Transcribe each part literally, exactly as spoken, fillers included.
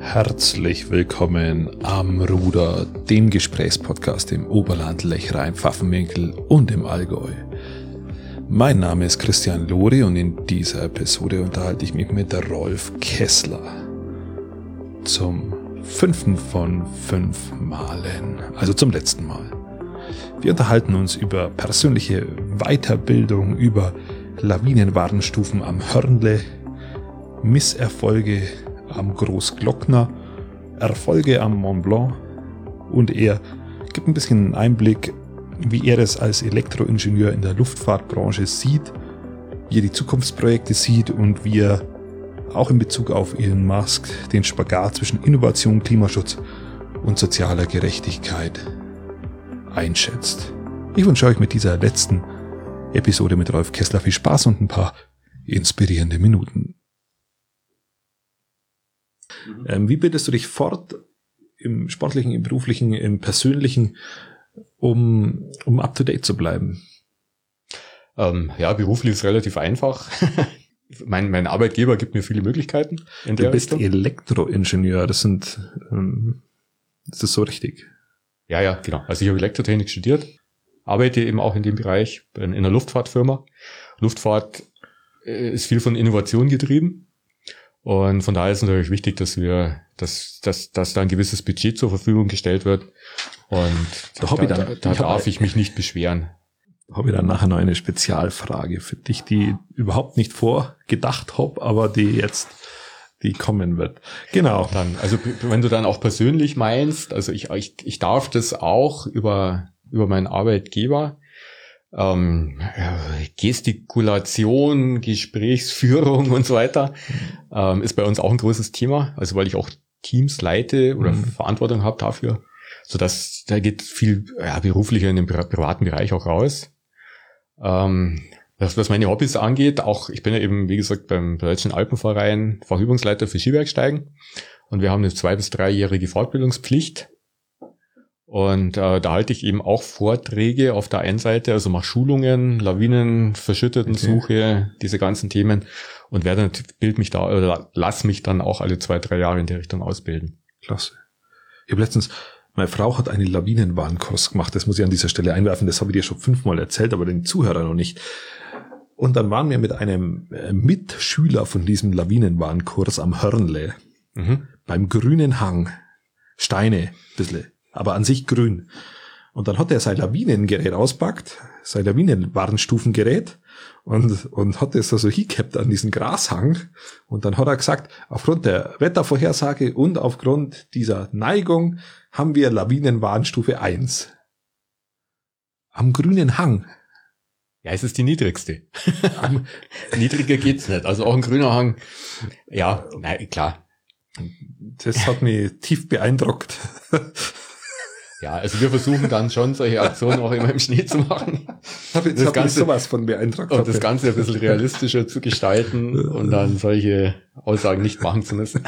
Herzlich willkommen am Ruder, dem Gesprächspodcast im Oberland, Lechrein, Pfaffenwinkel und im Allgäu. Mein Name ist Christian Lori und in dieser Episode unterhalte ich mich mit Rolf Kessler. Zum fünften von fünf Malen, also zum letzten Mal. Wir unterhalten uns über persönliche Weiterbildung, über Lawinenwarnstufen am Hörnle, Misserfolge am Großglockner, Erfolge am Mont Blanc und er gibt ein bisschen Einblick, wie er es als Elektroingenieur in der Luftfahrtbranche sieht, wie er die Zukunftsprojekte sieht und wie er auch in Bezug auf Elon Musk den Spagat zwischen Innovation, Klimaschutz und sozialer Gerechtigkeit einschätzt. Ich wünsche euch mit dieser letzten Episode mit Rolf Kessler viel Spaß und ein paar inspirierende Minuten. Ähm, wie bildest du dich fort im sportlichen, im beruflichen, im persönlichen, um, um up to date zu bleiben? Ähm, ja, beruflich ist relativ einfach. mein, mein Arbeitgeber gibt mir viele Möglichkeiten in der Du bist Richtung. Elektroingenieur, das sind, ähm, ist das so richtig? Ja, ja, genau. Also ich habe Elektrotechnik studiert, arbeite eben auch in dem Bereich, bin in einer Luftfahrtfirma. Luftfahrt ist viel von Innovation getrieben. Und von daher ist es natürlich wichtig, dass wir, dass, dass, dass da ein gewisses Budget zur Verfügung gestellt wird. Und da, da, da, da darf ich mich nicht beschweren. Habe ich dann nachher noch eine Spezialfrage für dich, die überhaupt nicht vorgedacht habe, aber die jetzt, die kommen wird. Genau. Dann, also wenn du dann auch persönlich meinst, also ich, ich, ich darf das auch über, über meinen Arbeitgeber. Ähm, Gestikulation, Gesprächsführung und so weiter ähm, ist bei uns auch ein großes Thema, also weil ich auch Teams leite oder mhm. Verantwortung habe dafür, so dass da geht viel ja, beruflicher in den pri- privaten Bereich auch raus. Ähm, was, was meine Hobbys angeht, auch ich bin ja eben wie gesagt beim Deutschen Alpenverein Fachübungsleiter für Skibergsteigen und wir haben eine zwei- bis dreijährige Fortbildungspflicht. Und äh, da halte ich eben auch Vorträge auf der einen Seite, also mache Schulungen, Lawinen, Verschüttetensuche, okay. Diese ganzen Themen und werde bild mich da oder lass mich dann auch alle zwei, drei Jahre in der Richtung ausbilden. Klasse. Ich habe letztens, meine Frau hat einen Lawinenwarnkurs gemacht, das muss ich an dieser Stelle einwerfen, das habe ich dir schon fünfmal erzählt, aber den Zuhörern noch nicht. Und dann waren wir mit einem Mitschüler von diesem Lawinenwarnkurs am Hörnle, mhm. beim grünen Hang, Steine, bisschen. Aber an sich grün. Und dann hat er sein Lawinengerät auspackt, sein Lawinenwarnstufengerät und, und hat das so hingehabt an diesen Grashang. Und dann hat er gesagt, aufgrund der Wettervorhersage und aufgrund dieser Neigung haben wir Lawinenwarnstufe eins. Am grünen Hang. Ja, es ist die niedrigste. Niedriger geht's nicht. Also auch ein grüner Hang. Ja, na klar. Das hat mich tief beeindruckt. Ja, also wir versuchen dann schon solche Aktionen auch immer im Schnee zu machen. Das, das hat mich sowas von beeindruckt. Und das Ganze ein bisschen realistischer zu gestalten und dann solche Aussagen nicht machen zu müssen.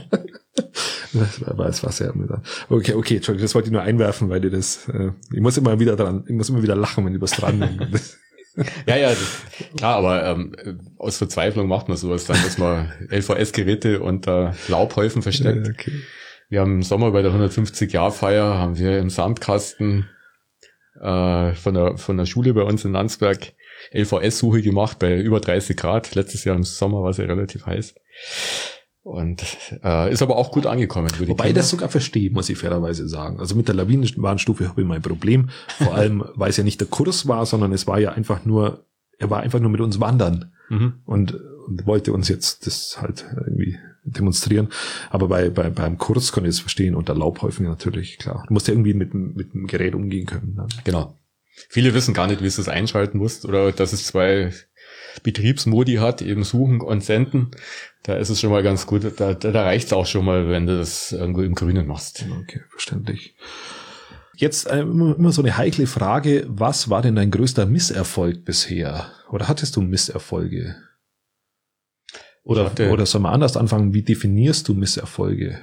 Das war, das war sehr amüsant. Okay, okay, Entschuldigung, das wollte ich nur einwerfen, weil dir das, äh, ich muss immer wieder dran, ich muss immer wieder lachen, wenn ich was dran denke. Ja, ja, das, klar, aber ähm, aus Verzweiflung macht man sowas dann, dass man L V S-Geräte unter Laubhäufen versteckt. Ja, okay. Wir haben im Sommer bei der hundertfünfzig-Jahr-Feier haben wir im Sandkasten äh, von der von der Schule bei uns in Landsberg L V S-Suche gemacht bei über dreißig Grad. Letztes Jahr im Sommer war es ja relativ heiß. Und äh, ist aber auch gut angekommen. Wobei ich das sogar verstehe, muss ich fairerweise sagen. Also mit der Lawinenwarnstufe habe ich mein Problem. Vor allem, weil es ja nicht der Kurs war, sondern es war ja einfach nur, er war einfach nur mit uns wandern mhm. und, und wollte uns jetzt das halt irgendwie demonstrieren. Aber bei, bei beim Kurs kann ich es verstehen, unter Laubhäufen natürlich, klar. Du musst ja irgendwie mit, mit dem Gerät umgehen können. Ne? Genau. Viele wissen gar nicht, wie es das einschalten muss oder dass es zwei Betriebsmodi hat, eben suchen und senden. Da ist es schon mal ganz gut. Da, da, da reicht es auch schon mal, wenn du das irgendwo im Grünen machst. Okay, verständlich. Jetzt äh, immer, immer so eine heikle Frage. Was war denn dein größter Misserfolg bisher? Oder hattest du Misserfolge? Oder, hatte, oder soll man anders anfangen? Wie definierst du Misserfolge?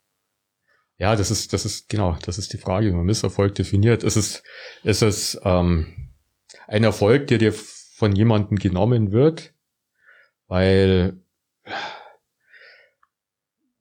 Ja, das ist, das ist, genau, das ist die Frage, wie man Misserfolg definiert. Ist es, ist es ähm, ein Erfolg, der dir von jemandem genommen wird, weil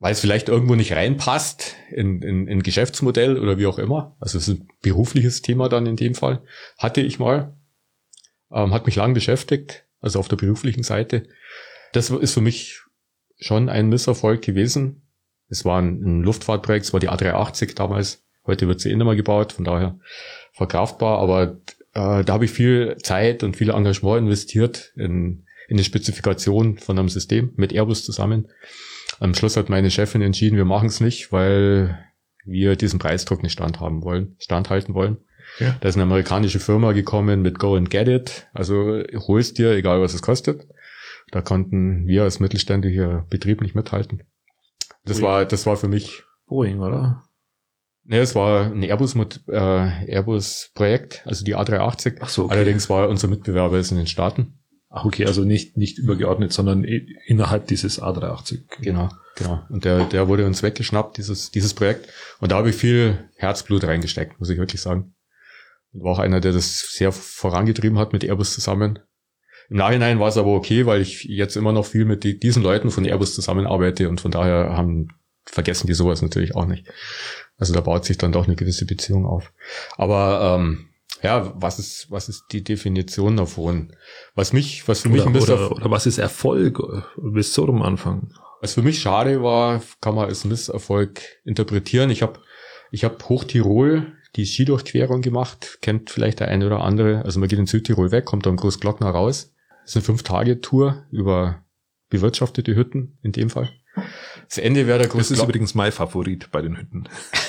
weil es vielleicht irgendwo nicht reinpasst in, in, in Geschäftsmodell oder wie auch immer. Also es ist ein berufliches Thema dann in dem Fall. Hatte ich mal. Ähm, hat mich lang beschäftigt, also auf der beruflichen Seite. Das ist für mich schon ein Misserfolg gewesen. Es war ein, ein Luftfahrtprojekt, es war die A dreihundertachtzig damals. Heute wird sie eh nicht mehr gebaut, von daher verkraftbar. Aber äh, da habe ich viel Zeit und viel Engagement investiert in, in die Spezifikation von einem System mit Airbus zusammen. Am Schluss hat meine Chefin entschieden, wir machen es nicht, weil wir diesen Preisdruck nicht standhaben wollen, standhalten wollen. Ja. Da ist eine amerikanische Firma gekommen mit Go and Get It. Also hol's dir, egal was es kostet. Da konnten wir als mittelständischer Betrieb nicht mithalten. Das Boeing. war, das war für mich Boeing, oder? Ne, es war ein Airbus mit äh, Airbus-Projekt, also die A dreihundertachtzig. Ach so, okay. Allerdings war unser Mitbewerber ist in den Staaten. Ach, okay, also nicht nicht übergeordnet, sondern innerhalb dieses A dreihundertachtzig. Genau, genau. Und der der wurde uns weggeschnappt, dieses dieses Projekt. Und da habe ich viel Herzblut reingesteckt, muss ich wirklich sagen. Und war auch einer, der das sehr vorangetrieben hat mit Airbus zusammen. Im Nachhinein war es aber okay, weil ich jetzt immer noch viel mit die, diesen Leuten von Airbus zusammenarbeite und von daher haben vergessen die sowas natürlich auch nicht. Also da baut sich dann doch eine gewisse Beziehung auf. Aber ähm, ja, was ist was ist die Definition davon? Was mich, was für oder, mich ein bisschen oder, oder was ist Erfolg? Bis so am Anfang. Was für mich schade war, kann man als Misserfolg interpretieren. Ich habe ich habe Hochtirol die Skidurchquerung gemacht, kennt vielleicht der eine oder andere. Also man geht in Südtirol weg, kommt dann Großglockner raus. Das ist eine Fünf-Tage-Tour über bewirtschaftete Hütten in dem Fall. Das Ende wäre der Großglockner. Das ist übrigens mein Favorit bei den Hütten.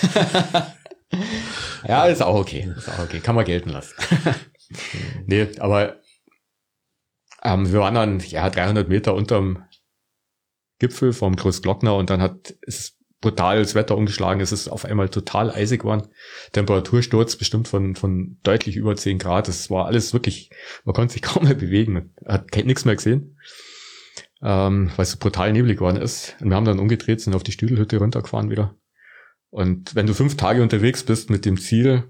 Ja, ist auch okay. Ist auch okay. Kann man gelten lassen. Nee, aber ähm, wir waren dann ja dreihundert Meter unterm Gipfel vom Großglockner und dann hat es brutal das Wetter umgeschlagen. Es ist auf einmal total eisig geworden. Temperatursturz bestimmt von von deutlich über zehn Grad. Das war alles wirklich, man konnte sich kaum mehr bewegen. Man hat nichts mehr gesehen, ähm, weil es so brutal neblig geworden ist. Und wir haben dann umgedreht, sind auf die Stüdelhütte runtergefahren wieder. Und wenn du fünf Tage unterwegs bist mit dem Ziel,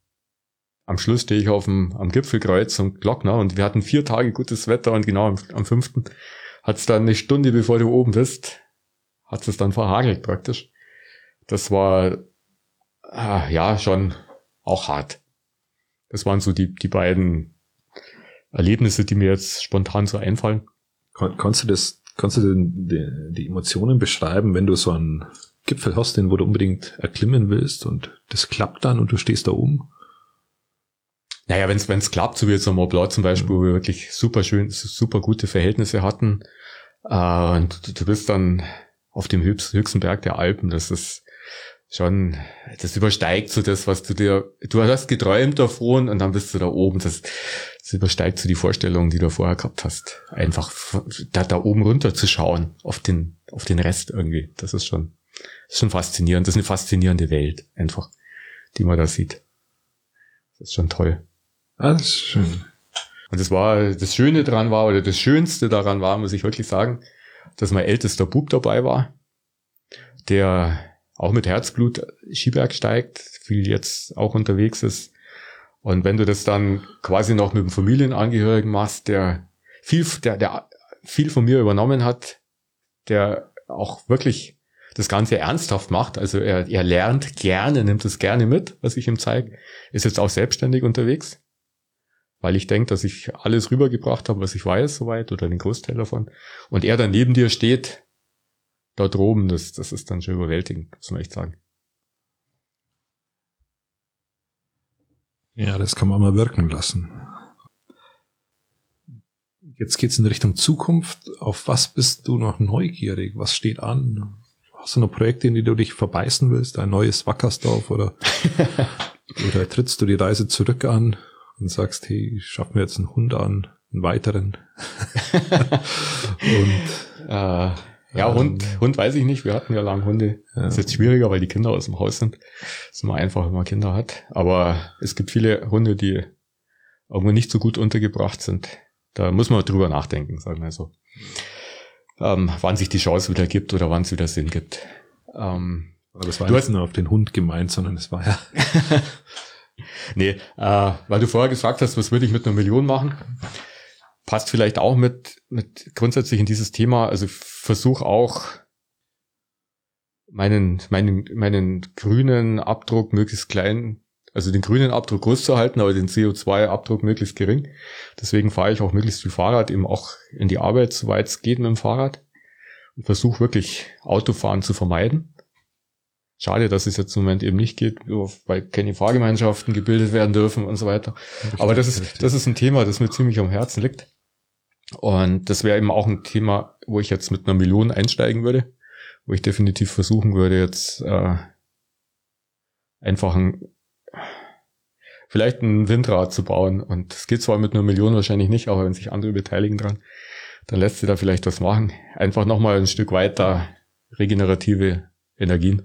am Schluss stehe ich auf dem am Gipfelkreuz und Glockner und wir hatten vier Tage gutes Wetter und genau am, am fünften hat es dann eine Stunde, bevor du oben bist, hat es dann verhagelt praktisch. Das war ah, ja schon auch hart. Das waren so die die beiden Erlebnisse, die mir jetzt spontan so einfallen. Kon- Kannst du das, kannst du denn die, die Emotionen beschreiben, wenn du so einen Gipfel hast, den wo du unbedingt erklimmen willst und das klappt dann und du stehst da oben? Naja, wenn es wenn es klappt, so wie jetzt am Mont Blanc zum Beispiel, wo wir wirklich super schön, super gute Verhältnisse hatten, äh, und du, du bist dann auf dem höchsten Berg der Alpen, das ist schon, das übersteigt so das, was du dir, du hast geträumt davon und dann bist du da oben, das, das übersteigt so die Vorstellungen, die du vorher gehabt hast. Einfach da, da oben runter zu schauen, auf den, auf den Rest irgendwie, das ist schon, das ist schon faszinierend, das ist eine faszinierende Welt, einfach, die man da sieht. Das ist schon toll. Ah, das ist schön. Und das war, das Schöne daran war, oder das Schönste daran war, muss ich wirklich sagen, dass mein ältester Bub dabei war, der auch mit Herzblut Skiberg steigt, viel jetzt auch unterwegs ist. Und wenn du das dann quasi noch mit einem Familienangehörigen machst, der viel, der, der viel von mir übernommen hat, der auch wirklich das Ganze ernsthaft macht, also er, er lernt gerne, nimmt es gerne mit, was ich ihm zeige, ist jetzt auch selbstständig unterwegs, weil ich denke, dass ich alles rübergebracht habe, was ich weiß, soweit, oder den Großteil davon. Und er dann neben dir steht, dort oben, das, das ist dann schon überwältigend, muss man echt sagen. Ja, das kann man mal wirken lassen. Jetzt geht's in Richtung Zukunft. Auf was bist du noch neugierig? Was steht an? Hast du noch Projekte, in die du dich verbeißen willst? Ein neues Wackersdorf oder, oder trittst du die Reise zurück an und sagst, hey, ich schaff mir jetzt einen Hund an, einen weiteren? und äh, ja, Hund, ähm, Hund weiß ich nicht. Wir hatten ja lange Hunde. Ja. Das ist jetzt schwieriger, weil die Kinder aus dem Haus sind. Das ist immer einfach, wenn man Kinder hat. Aber es gibt viele Hunde, die irgendwo nicht so gut untergebracht sind. Da muss man drüber nachdenken, sagen wir so. Ähm, wann sich die Chance wieder gibt oder wann es wieder Sinn gibt. Ähm, Aber das war du nicht hast nur auf den Hund gemeint, sondern es war ja... nee, äh, weil du vorher gesagt hast, was würde ich mit einer Million machen? Passt vielleicht auch mit mit grundsätzlich in dieses Thema. Also versuch auch meinen, meinen, meinen grünen Abdruck möglichst klein, also den grünen Abdruck groß zu halten, aber den C O zwei Abdruck möglichst gering. Deswegen fahre ich auch möglichst viel Fahrrad, eben auch in die Arbeit, soweit es geht mit dem Fahrrad. Und versuche wirklich Autofahren zu vermeiden. Schade, dass es jetzt im Moment eben nicht geht, weil keine Fahrgemeinschaften gebildet werden dürfen und so weiter. Aber das ist, das ist ein Thema, das mir ziemlich am Herzen liegt. Und das wäre eben auch ein Thema, wo ich jetzt mit einer Million einsteigen würde, wo ich definitiv versuchen würde, jetzt äh, einfach ein, vielleicht ein Windrad zu bauen. Und es geht zwar mit einer Million wahrscheinlich nicht, aber wenn sich andere beteiligen dran, dann lässt sich da vielleicht was machen. Einfach nochmal ein Stück weiter regenerative Energien.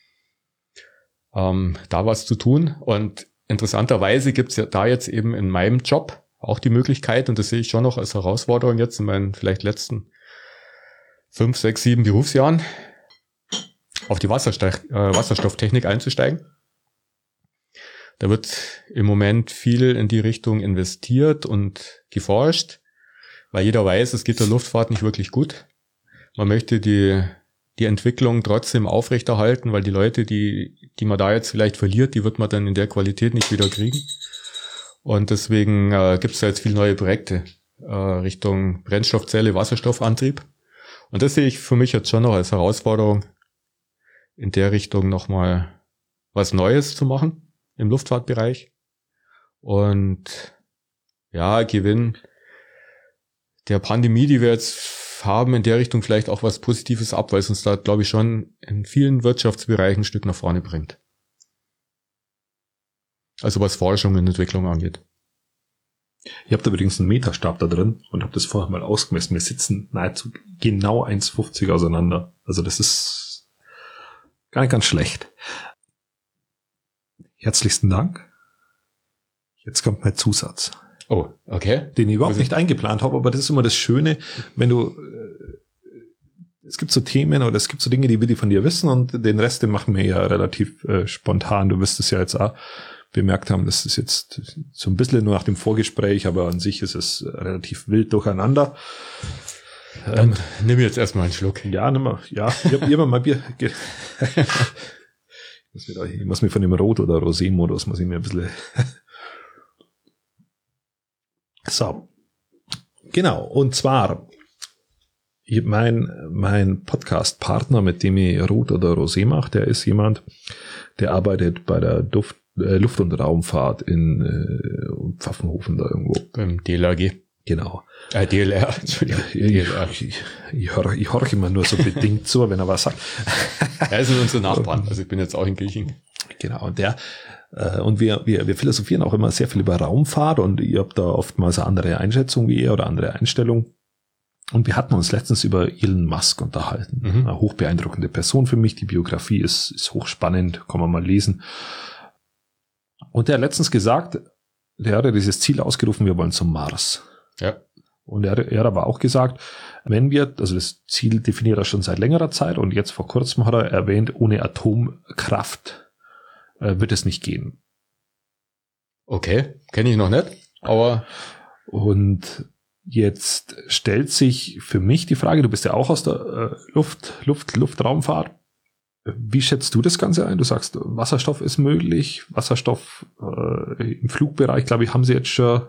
Ähm, da was zu tun. Und interessanterweise gibt's ja da jetzt eben in meinem Job auch die Möglichkeit, und das sehe ich schon noch als Herausforderung jetzt in meinen vielleicht letzten fünf, sechs, sieben Berufsjahren, auf die Wasserstoff, äh, Wasserstofftechnik einzusteigen. Da wird im Moment viel in die Richtung investiert und geforscht, weil jeder weiß, es geht der Luftfahrt nicht wirklich gut. Man möchte die die Entwicklung trotzdem aufrechterhalten, weil die Leute, die die man da jetzt vielleicht verliert, die wird man dann in der Qualität nicht wieder kriegen. Und deswegen äh, gibt es da jetzt viele neue Projekte äh, Richtung Brennstoffzelle, Wasserstoffantrieb. Und das sehe ich für mich jetzt schon noch als Herausforderung, in der Richtung nochmal was Neues zu machen im Luftfahrtbereich. Und ja, Gewinn der Pandemie, die wir jetzt haben, in der Richtung vielleicht auch was Positives ab, weil es uns da, glaube ich, schon in vielen Wirtschaftsbereichen ein Stück nach vorne bringt. Also was Forschung und Entwicklung angeht. Ihr habt übrigens einen Meterstab da drin und habt das vorher mal ausgemessen. Wir sitzen nahezu genau eins fünfzig auseinander. Also das ist gar nicht ganz schlecht. Herzlichsten Dank. Jetzt kommt mein Zusatz. Oh, okay. Den ich überhaupt also, nicht eingeplant habe, aber das ist immer das Schöne, wenn du, äh, es gibt so Themen oder es gibt so Dinge, die will ich von dir wissen und den Rest, den machen wir ja relativ äh, spontan. Du wirst es ja jetzt auch bemerkt haben, das ist jetzt so ein bisschen nur nach dem Vorgespräch, aber an sich ist es relativ wild durcheinander. Dann ähm, nimm jetzt erstmal einen Schluck. Ja, nimm mal, ja, ich hab, ich hab mal Bier. ich, muss mir, ich muss mir von dem Rot- oder Rosé-Modus, muss ich mir ein bisschen so, genau, und zwar mein, mein Podcast-Partner, mit dem ich Rot oder Rosé mache, der ist jemand, der arbeitet bei der Duft, äh, Luft- und Raumfahrt in äh, Pfaffenhofen da irgendwo. Beim D L R G. Genau. Äh, D L R, Entschuldigung. Ich, D L R. ich, ich, ich höre ich hör immer nur so bedingt zu, wenn er was sagt. Er sind unsere Nachbarn, also ich bin jetzt auch in Gilching. Genau, und der Und wir, wir, wir philosophieren auch immer sehr viel über Raumfahrt und ihr habt da oftmals eine andere Einschätzung wie ihr oder andere Einstellung. Und wir hatten uns letztens über Elon Musk unterhalten. Mhm. Eine hochbeeindruckende Person für mich. Die Biografie ist, ist hochspannend, kann man mal lesen. Und der hat letztens gesagt, der hat ja dieses Ziel ausgerufen, wir wollen zum Mars. Ja. Und er, er hat aber auch gesagt, wenn wir, also das Ziel definiert er schon seit längerer Zeit und jetzt vor kurzem hat er erwähnt, ohne Atomkraft wird es nicht gehen. Okay, kenne ich noch nicht, aber... Und jetzt stellt sich für mich die Frage, du bist ja auch aus der äh, Luft, Luft, Luftraumfahrt. Wie schätzt du das Ganze ein? Du sagst, Wasserstoff ist möglich, Wasserstoff äh, im Flugbereich, glaube ich, haben sie jetzt schon,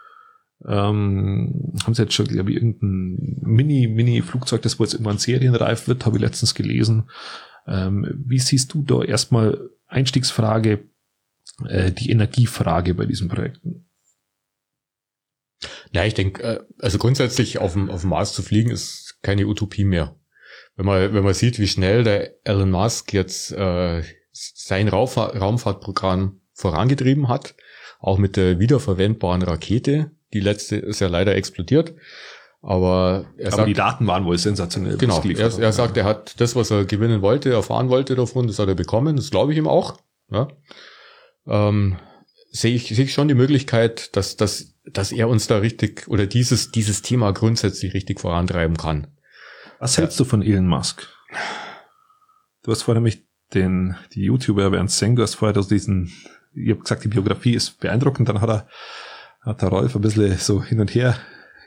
ähm, haben sie jetzt schon, glaube ich, irgendein Mini, Mini-Flugzeug, das wohl jetzt irgendwann serienreif wird, habe ich letztens gelesen. Ähm, wie siehst du da erstmal Einstiegsfrage, äh, die Energiefrage bei diesen Projekten? Ja, ich denke, also grundsätzlich auf dem, auf dem Mars zu fliegen ist keine Utopie mehr. Wenn man, wenn man sieht, wie schnell der Elon Musk jetzt äh, sein Raumfahr- Raumfahrtprogramm vorangetrieben hat, auch mit der wiederverwendbaren Rakete, die letzte ist ja leider explodiert, aber er aber sagt, die Daten waren wohl sensationell. Genau, er, er sagt, er hat das, was er gewinnen wollte, erfahren wollte davon, das hat er bekommen, das glaube ich ihm auch. Ja. Ähm, sehe ich, sehe ich schon die Möglichkeit, dass, dass, dass er uns da richtig oder dieses, dieses Thema grundsätzlich richtig vorantreiben kann. Was hältst du von Elon Musk? Du hast vorher nämlich den, die YouTuber Bernd Seng, du hast vorher aus diesen, ich habe gesagt, die Biografie ist beeindruckend, dann hat er, hat der Rolf ein bisschen so hin und her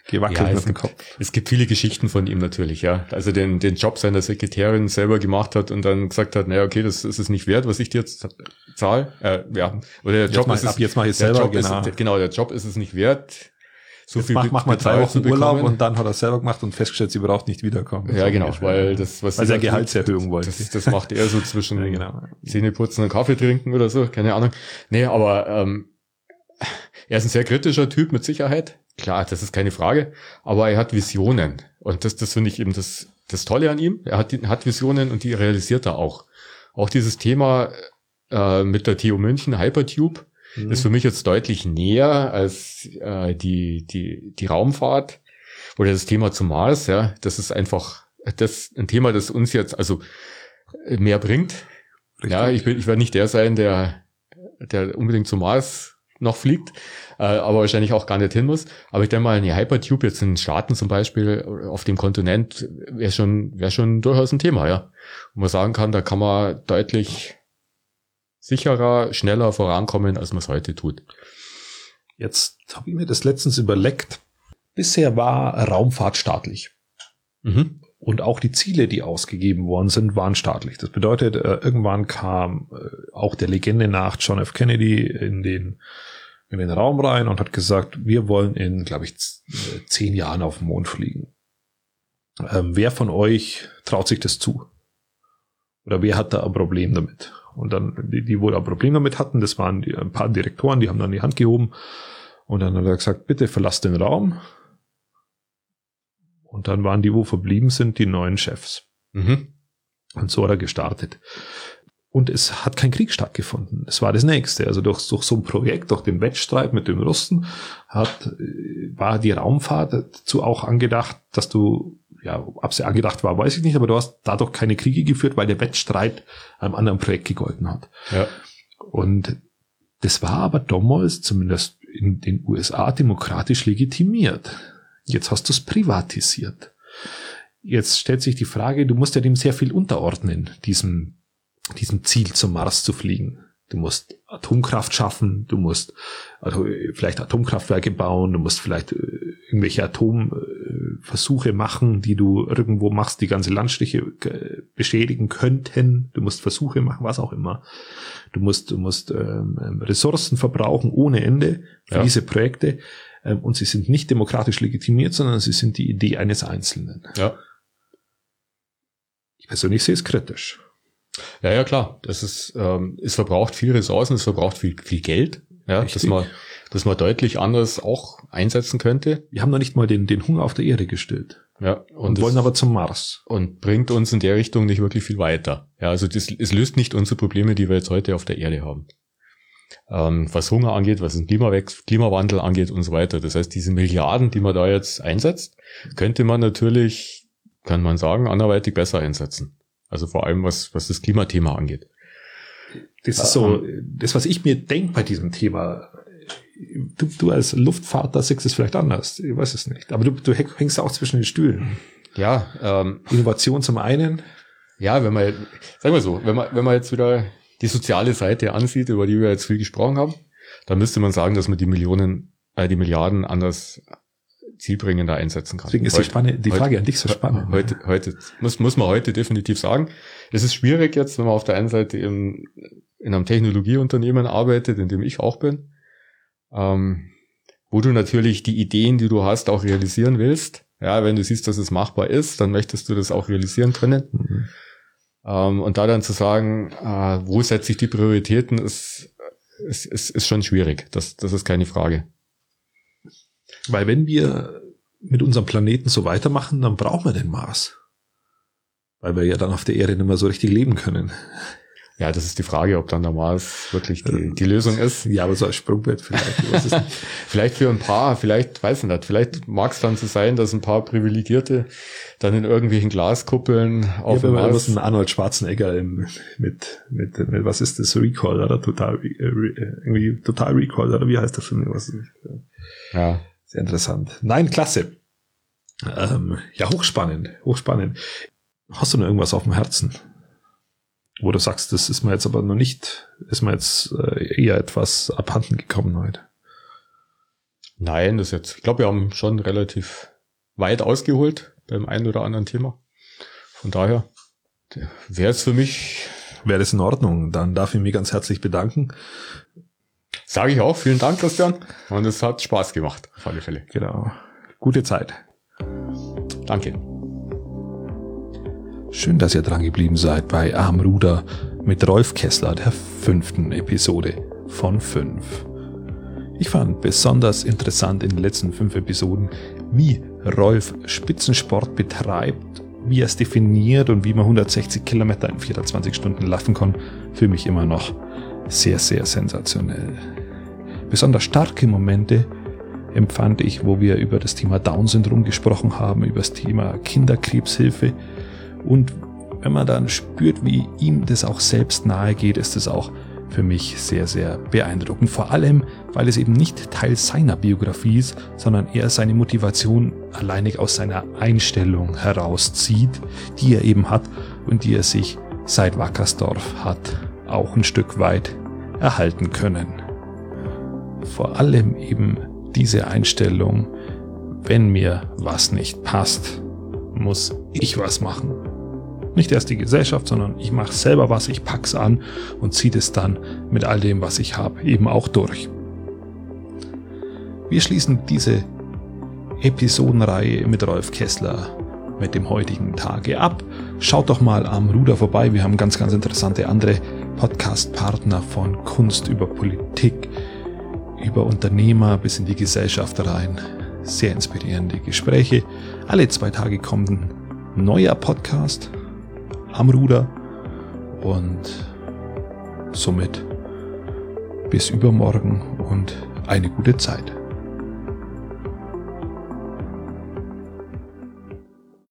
gewackelt ja, mit es dem gibt, Kopf. Es gibt viele Geschichten von ihm natürlich, ja. Also den, den Job seiner Sekretärin selber gemacht hat und dann gesagt hat, naja, okay, das ist es nicht wert, was ich dir jetzt zahle. Äh, ja. Oder der Jetzt Job mach, ist es, ab jetzt mache ich der selber, Job genau. Ist, genau, der Job ist es nicht wert. So Jetzt viel mach, mach mal zwei bezahlt zu Wochen Urlaub bekommen. und dann hat er selber gemacht und festgestellt, sie braucht nicht wiederkommen. Ja, so genau, ungefähr. weil das, was weil sie er da tut, Gehaltserhöhung wollte. Das, das macht er so zwischen Ja, genau. Zähneputzen und Kaffee trinken oder so, keine Ahnung. Nee, aber ähm, er ist ein sehr kritischer Typ mit Sicherheit. Klar, das ist keine Frage. Aber er hat Visionen. Und das, das finde ich eben das, das Tolle an ihm. Er hat, hat Visionen und die realisiert er auch. Auch dieses Thema äh, mit der T U München, Hypertube, mhm. ist für mich jetzt deutlich näher als äh, die, die, die Raumfahrt oder das Thema zum Mars. Ja, das ist einfach das ein Thema, das uns jetzt also mehr bringt. Richtig. Ja, ich will, ich werde nicht der sein, der, der unbedingt zum Mars noch fliegt, äh, aber wahrscheinlich auch gar nicht hin muss. Aber ich denke mal, eine Hypertube jetzt in den Staaten zum Beispiel auf dem Kontinent wäre schon, wäre schon durchaus ein Thema, ja. Wo man sagen kann, da kann man deutlich sicherer, schneller vorankommen, als man es heute tut. Jetzt habe ich mir das letztens überlegt. Bisher war Raumfahrt staatlich. Mhm. Und auch die Ziele, die ausgegeben worden sind, waren staatlich. Das bedeutet, äh, irgendwann kam äh, auch der Legende nach John F. Kennedy in den, in den Raum rein und hat gesagt, wir wollen in, glaube ich, z- äh, zehn Jahren auf den Mond fliegen. Ähm, wer von euch traut sich das zu? Oder wer hat da ein Problem damit? Und dann, die, die wohl ein Problem damit hatten, das waren die, ein paar Direktoren, die haben dann die Hand gehoben und dann hat er gesagt, bitte verlasst den Raum. Und dann waren die, wo verblieben sind, die neuen Chefs. Mhm. Und so hat er gestartet. Und es hat kein Krieg stattgefunden. Es war das Nächste. Also durch, durch so ein Projekt, durch den Wettstreit mit den Russen, hat, war die Raumfahrt dazu auch angedacht, dass du, ja, ob sie angedacht war, weiß ich nicht, aber du hast dadurch keine Kriege geführt, weil der Wettstreit einem anderen Projekt gegolten hat. Ja. Und das war aber damals, zumindest in den U S A, demokratisch legitimiert. Jetzt hast du es privatisiert. Jetzt stellt sich die Frage, du musst ja dem sehr viel unterordnen, diesem, diesem Ziel zum Mars zu fliegen. Du musst Atomkraft schaffen, du musst also vielleicht Atomkraftwerke bauen, du musst vielleicht irgendwelche Atomversuche machen, die du irgendwo machst, die ganze Landstriche beschädigen könnten. Du musst Versuche machen, was auch immer. Du musst, du musst ähm, Ressourcen verbrauchen ohne Ende für ja. diese Projekte. Und sie sind nicht demokratisch legitimiert, sondern sie sind die Idee eines Einzelnen. Ja. Ich persönlich sehe es kritisch. Ja, ja, klar. Das ist, ähm, es verbraucht viel Ressourcen, es verbraucht viel, viel Geld, ja, dass man, dass man deutlich anders auch einsetzen könnte. Wir haben noch nicht mal den, den Hunger auf der Erde gestillt. Ja. Und, Und wollen das, aber zum Mars. Und bringt uns in der Richtung nicht wirklich viel weiter. Ja, also das, es löst nicht unsere Probleme, die wir jetzt heute auf der Erde haben. Ähm, was Hunger angeht, was den Klimawechsel, Klimawandel angeht und so weiter. Das heißt, diese Milliarden, die man da jetzt einsetzt, könnte man natürlich, kann man sagen, anderweitig besser einsetzen. Also vor allem, was, was das Klimathema angeht. Das ist so, das, was ich mir denke bei diesem Thema. Du, du als Luftfahrer siehst es vielleicht anders. Ich weiß es nicht. Aber du, du hängst auch zwischen den Stühlen. Ja, ähm, Innovation zum einen. Ja, wenn man, sagen wir so, wenn man, wenn man jetzt wieder die soziale Seite ansieht, über die wir jetzt viel gesprochen haben, dann müsste man sagen, dass man die Millionen, äh, die Milliarden anders zielbringender einsetzen kann. Deswegen ist heute, die, Spanne, die Frage heute, an dich so spannend. Heute, heute muss, muss man heute definitiv sagen. Es ist schwierig jetzt, wenn man auf der einen Seite im, in einem Technologieunternehmen arbeitet, in dem ich auch bin, ähm, wo du natürlich die Ideen, die du hast, auch realisieren willst. Ja, wenn du siehst, dass es machbar ist, dann möchtest du das auch realisieren können. Mhm. Ähm, und da dann zu sagen, äh, wo setze ich die Prioritäten, ist, ist, ist, ist schon schwierig. Das, das ist keine Frage. Weil wenn wir mit unserem Planeten so weitermachen, dann brauchen wir den Mars. Weil wir ja dann auf der Erde nicht mehr so richtig leben können. Ja, das ist die Frage, ob dann der Mars wirklich die, die Lösung ist. Ja, aber so ein Sprungbrett vielleicht. Vielleicht für ein paar, vielleicht, weiß ich nicht, vielleicht mag es dann so sein, dass ein paar Privilegierte dann in irgendwelchen Glaskuppeln auf ja, dem Mars... was ein Arnold Schwarzenegger im, mit, mit, mit, was ist das, Recall oder Total, äh, irgendwie Total Recall oder wie heißt das denn? Was, ja. Sehr interessant. Nein, klasse. Ähm, ja, hochspannend, hochspannend. Hast du noch irgendwas auf dem Herzen? Wo du sagst, das ist mir jetzt aber noch nicht, ist mir jetzt äh, eher etwas abhanden gekommen heute. Nein, das jetzt, ich glaube, wir haben schon relativ weit ausgeholt beim einen oder anderen Thema. Von daher wäre es für mich... Wäre das in Ordnung, dann darf ich mich ganz herzlich bedanken. Sage ich auch, vielen Dank, Christian. Und es hat Spaß gemacht, auf alle Fälle. Genau. Gute Zeit. Danke. Schön, dass ihr dran geblieben seid bei Am Ruder mit Rolf Kessler, der fünften Episode von fünf. Ich fand besonders interessant in den letzten fünf Episoden, wie Rolf Spitzensport betreibt, wie er es definiert und wie man hundertsechzig Kilometer in vierundzwanzig Stunden laufen kann. Für mich immer noch sehr, sehr sensationell. Besonders starke Momente empfand ich, wo wir über das Thema Down-Syndrom gesprochen haben, über das Thema Kinderkrebshilfe. Und wenn man dann spürt, wie ihm das auch selbst nahe geht, ist es auch für mich sehr, sehr beeindruckend. Vor allem, weil es eben nicht Teil seiner Biografie ist, sondern er seine Motivation alleinig aus seiner Einstellung herauszieht, die er eben hat und die er sich seit Wackersdorf hat auch ein Stück weit erhalten können. Vor allem eben diese Einstellung, wenn mir was nicht passt, muss ich was machen. Nicht erst die Gesellschaft, sondern ich mache selber was, ich pack's an und ziehe es dann mit all dem, was ich habe, eben auch durch. Wir schließen diese Episodenreihe mit Rolf Kessler mit dem heutigen Tage ab. Schaut doch mal am Ruder vorbei, wir haben ganz, ganz interessante andere Podcast-Partner von Kunst über Politik, über Unternehmer bis in die Gesellschaft rein. Sehr inspirierende Gespräche. Alle zwei Tage kommt ein neuer Podcast am Ruder und somit bis übermorgen und eine gute Zeit.